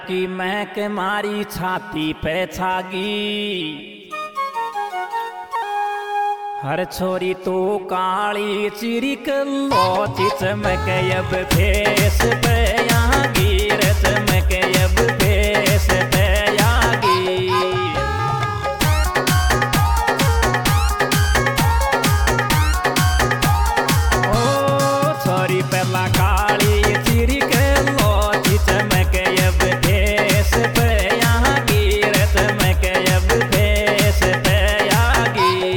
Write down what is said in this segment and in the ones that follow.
की महक मारी छाती पे छागी। हर छोरी तू काली चिरिक लोची चमक अब फेस पे यहाँ गिर चमक अब फेस पे आगी। ओ छोरी पहला काली चिरिक लोची चमक अब फेस पे यहाँ गिर चमक अब फेस पे आगी।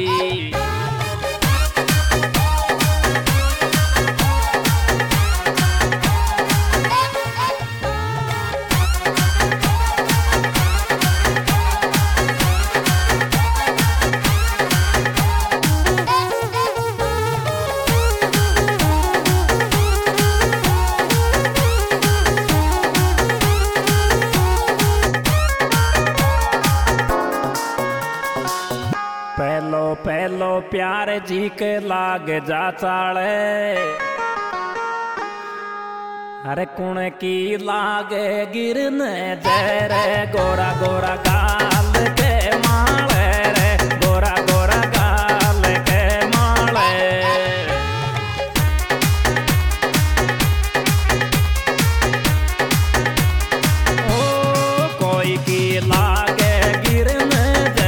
पहलो पहलो प्यार जी के लाग जा चाले। अरे कुण की लागे गिरने जरे गोरा गोरा गाल के माले रे गोरा गोरा गाल के माले। ओ कोई की लागे गिरने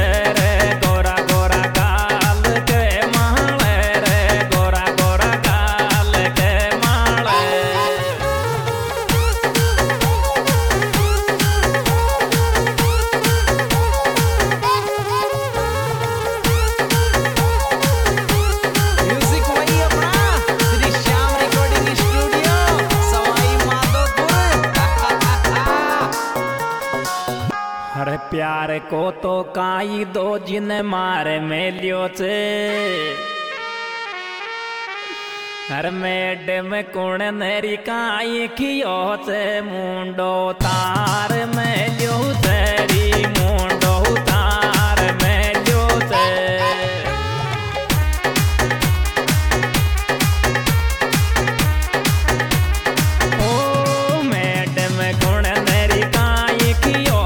प्यार को तो काई दो जिन मारे मेलियो छे। हर मैडम कुण नेरी काई खियो छे मुंडो तार मेलियो तेरी मुंडो तार मेलियो छे। ओ मैडम कुण नेरी काई खियो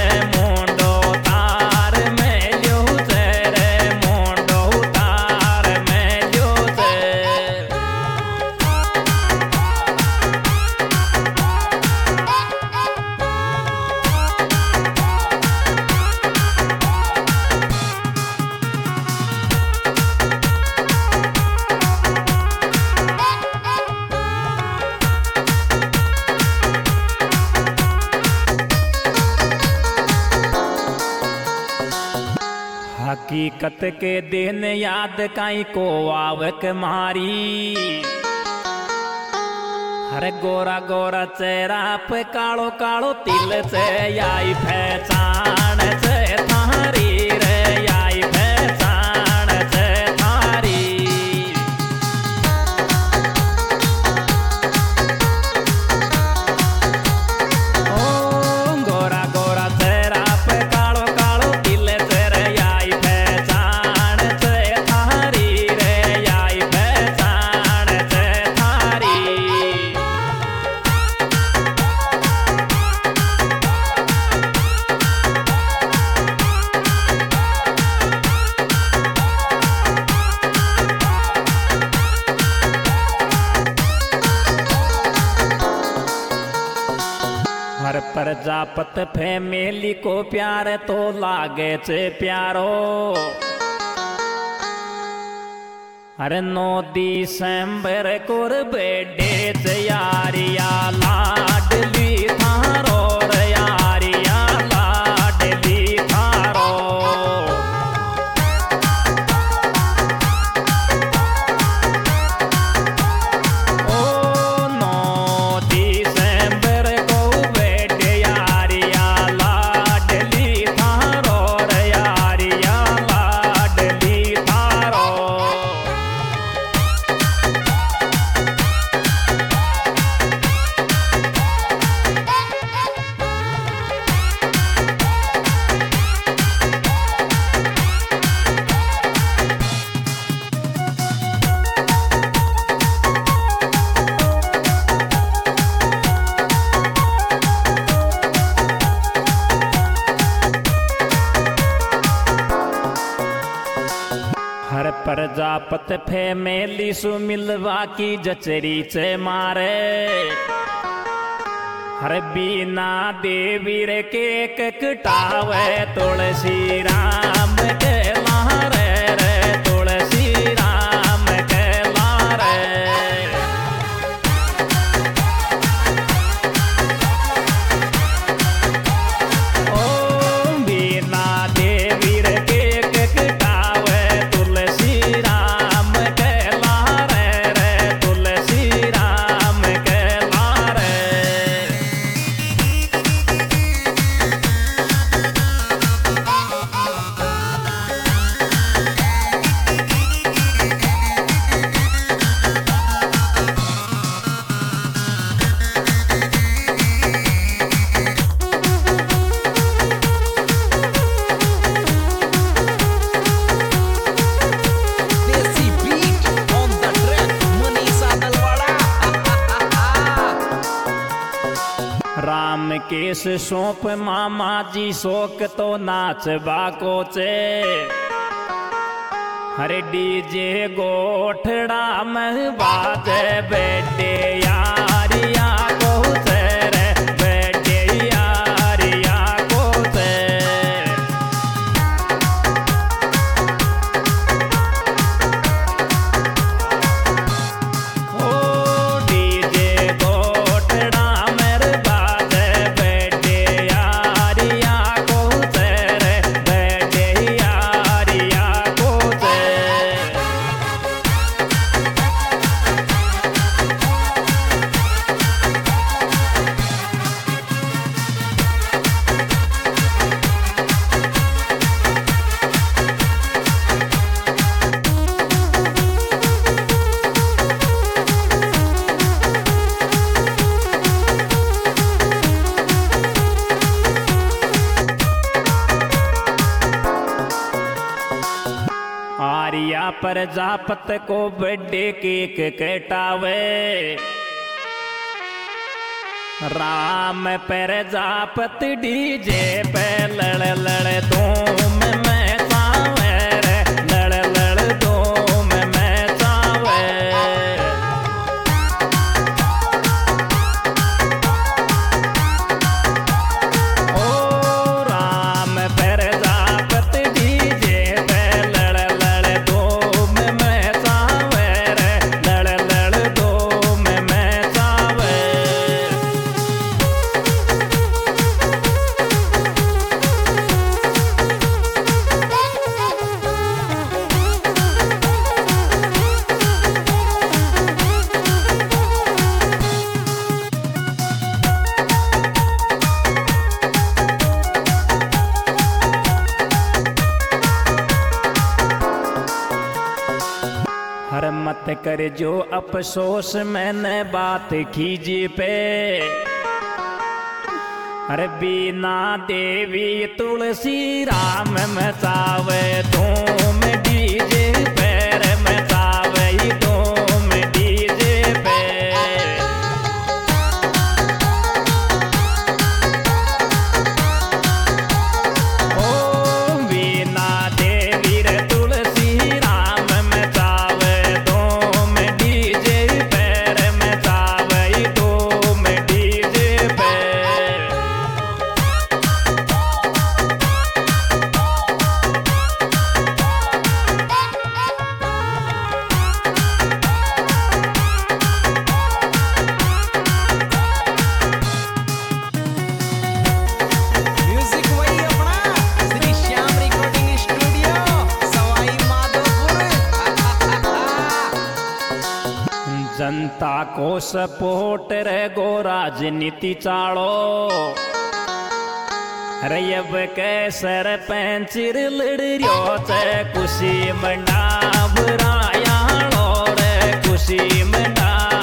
हकीकत के दिन याद काई को आवक मारी। हरे गोरा गोरा चेहरा पे कालो कालो तिल से आई पहचान से थारी रे आई पहचान से थारी। ओ गोरा गोरा चेहरा पे कालो कालो तिल से हर प्रजापत फैमिली को प्यार तो लागे छे प्यारो। हर 9 दिसंबर को बेडे छे यारिया लाडली थारो रे यारिया लाडली थारो। ओ 9 दिसंबर प्रजापत फैमिली सु मिलवा की जचरी चे मारे हर बीना देवी रे के कटावे तुलसी राम के लारे रे तुलसी राम के लारे ओ बीना देवी रे के कटावे तुलसी राम के लारे रे तुलसी राम के लारे राम केस सौंप मामा जी शोक तो नाच बाको चे हरे डीजे गोठड़ा में बाजे बेटे यारिया को चे रे बेटे यारिया को चे ओ डीजे गोठड़ा मेरे बाजे बेटे यारिया को चे रे बेटे यारिया को चे आर्या प्रजापत को बर्थडे केक कटावे राम प्रजापत डीजे पे लड़ लड़ धूम में चावे रे लड़ लड़ धूम में चावे ओ राम प्रजापत डीजे पे लड़ लड़ धूम में चावे रे लड़ लड़ धूम में चावे हर मत कर जो अफसोस मैंने बात कीजी पे अरे बीना देवी तुलसी राम मचावे धूम डीजे पैर मचावे धूम डीजे पे ओ बीना देवी रे तुलसी राम मचावे धूम डीजे पैर मचावे धूम डीजे पे म्यूजिक वही अपना श्री श्याम रिकॉर्डिंग स्टूडियो सवाई माधोपुर। जनता को सपोर्ट रे गो राजनीति चालो रयब के सरपंच लड़ियो चे खुशी मना बुराया रे खुशी मना